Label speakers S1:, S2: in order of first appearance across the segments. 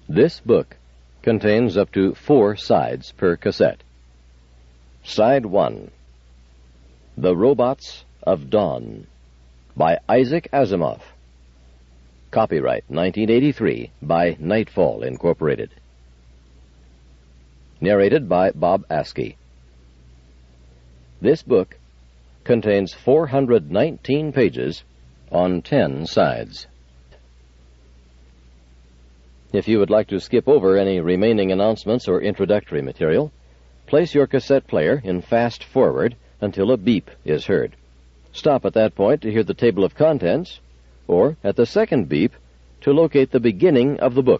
S1: This book contains up to 4 sides per cassette. Side 1, The Robots of Dawn, by Isaac Asimov. Copyright 1983 by Nightfall, Incorporated. Narrated by Bob Askey. This book contains 419 pages on 10 sides. If you would like to skip over any remaining announcements or introductory material, place your cassette player in fast forward until a beep is heard. Stop at that point to hear the table of contents, or at the second beep to locate the beginning of the book.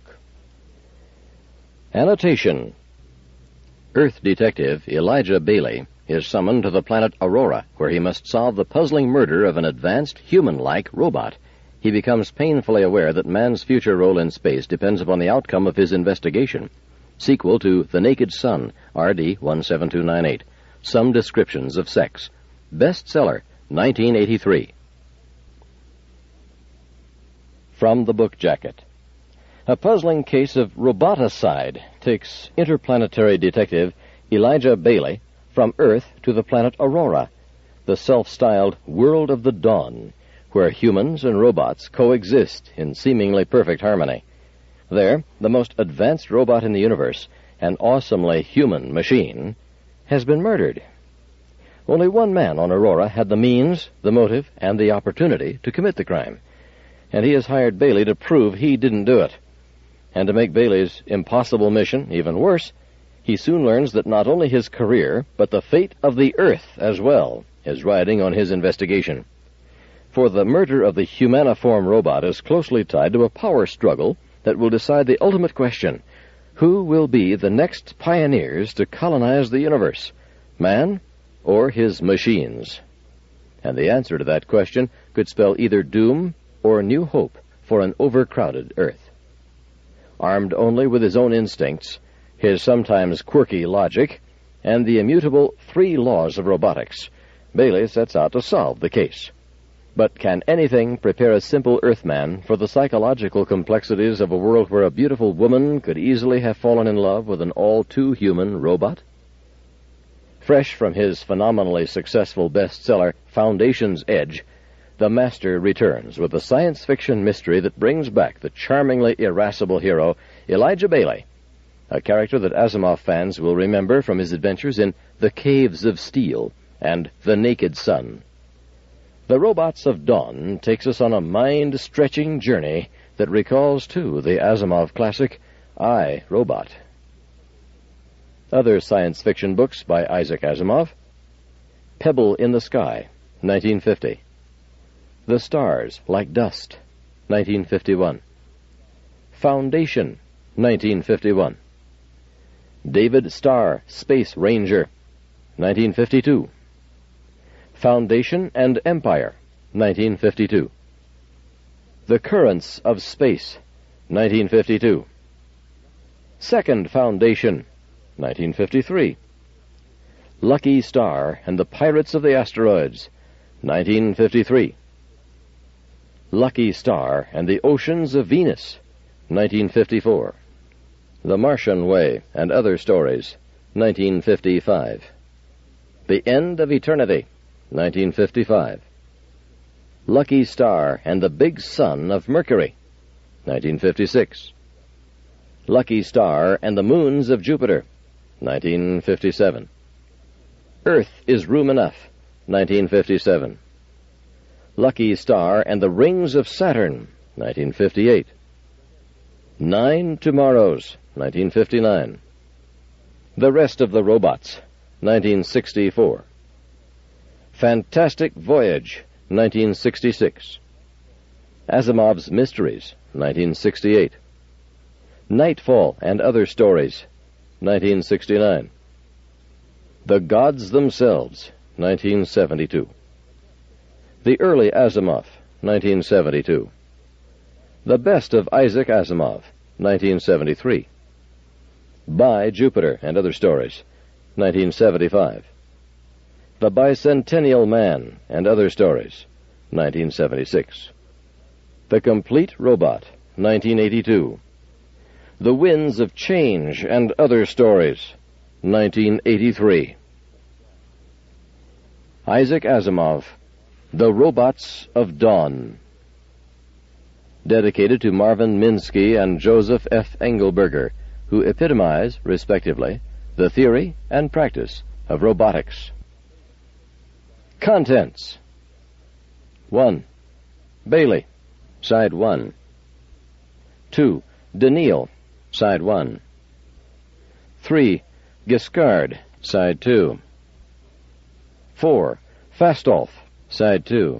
S1: Annotation. Earth detective Elijah Bailey is summoned to the planet Aurora, where he must solve the puzzling murder of an advanced human-like robot. He becomes painfully aware that man's future role in space depends upon the outcome of his investigation. Sequel to The Naked Sun, RD 17298. Some Descriptions of Sex. Bestseller, 1983. From the book jacket. A puzzling case of roboticide takes interplanetary detective Elijah Bailey from Earth to the planet Aurora, the self-styled world of the dawn, where humans and robots coexist in seemingly perfect harmony. There, the most advanced robot in the universe, an awesomely human machine, has been murdered. Only one man on Aurora had the means, the motive, and the opportunity to commit the crime, and he has hired Bailey to prove he didn't do it. And to make Bailey's impossible mission even worse, he soon learns that not only his career, but the fate of the Earth as well, is riding on his investigation. For the murder of the humaniform robot is closely tied to a power struggle that will decide the ultimate question: who will be the next pioneers to colonize the universe, man or his machines? And the answer to that question could spell either doom or new hope for an overcrowded Earth. Armed only with his own instincts, his sometimes quirky logic, and the immutable 3 laws of robotics, Bailey sets out to solve the case. But can anything prepare a simple Earthman for the psychological complexities of a world where a beautiful woman could easily have fallen in love with an all-too-human robot? Fresh from his phenomenally successful bestseller, Foundation's Edge, the master returns with a science fiction mystery that brings back the charmingly irascible hero, Elijah Bailey, a character that Asimov fans will remember from his adventures in The Caves of Steel and The Naked Sun. The Robots of Dawn takes us on a mind-stretching journey that recalls, too, the Asimov classic, I, Robot. Other science fiction books by Isaac Asimov: Pebble in the Sky, 1950. The Stars Like Dust, 1951. Foundation, 1951. David Starr, Space Ranger, 1952. Foundation and Empire, 1952. The Currents of Space, 1952. Second Foundation, 1953. Lucky Star and the Pirates of the Asteroids, 1953. Lucky Star and the Oceans of Venus, 1954. The Martian Way and Other Stories, 1955. The End of Eternity, 1955. Lucky Star and the Big Sun of Mercury, 1956. Lucky Star and the Moons of Jupiter, 1957. Earth is Room Enough, 1957. Lucky Star and the Rings of Saturn, 1958. 9 Tomorrows, 1959. The Rest of the Robots, 1964. Fantastic Voyage, 1966. Asimov's Mysteries, 1968. Nightfall and Other Stories, 1969. The Gods Themselves, 1972. The Early Asimov, 1972. The Best of Isaac Asimov, 1973. By Jupiter and Other Stories, 1975. The Bicentennial Man and Other Stories, 1976. The Complete Robot, 1982. The Winds of Change and Other Stories, 1983. Isaac Asimov, The Robots of Dawn. Dedicated to Marvin Minsky and Joseph F. Engelberger, who epitomize, respectively, the theory and practice of robotics. Contents. 1. Bailey, Side 1. 2. Daniil, Side 1. 3. Giscard, Side 2. 4. Fastolf, Side 2.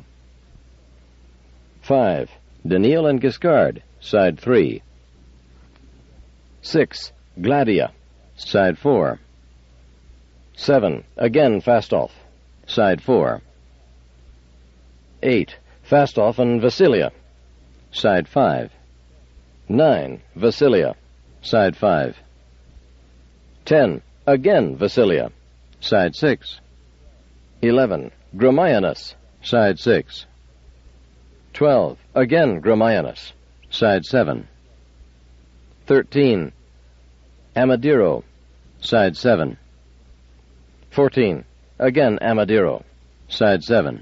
S1: 5. Daniil and Giscard, Side 3. 6. Gladia, Side 4. 7. Again Fastolf, Side 4. 8. Fastolf and Vasilia, Side 5. 9. Vasilia, Side 5. 10. Again Vasilia, Side 6. 11. Gramianus, Side 6. 12. Again Gramianus, Side 7. 13. Amadiro, Side 7. 14. Again Amadiro, Side 7.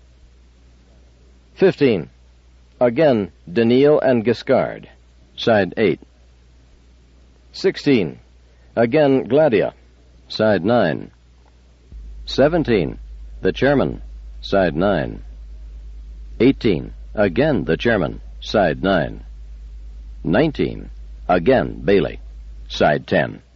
S1: 15. Again Daniil and Giscard, Side 8. 16. Again Gladia, Side 9. 17. The Chairman, Side 9. 18. Again the Chairman, Side 9. 19. Again Bailey, Side 10.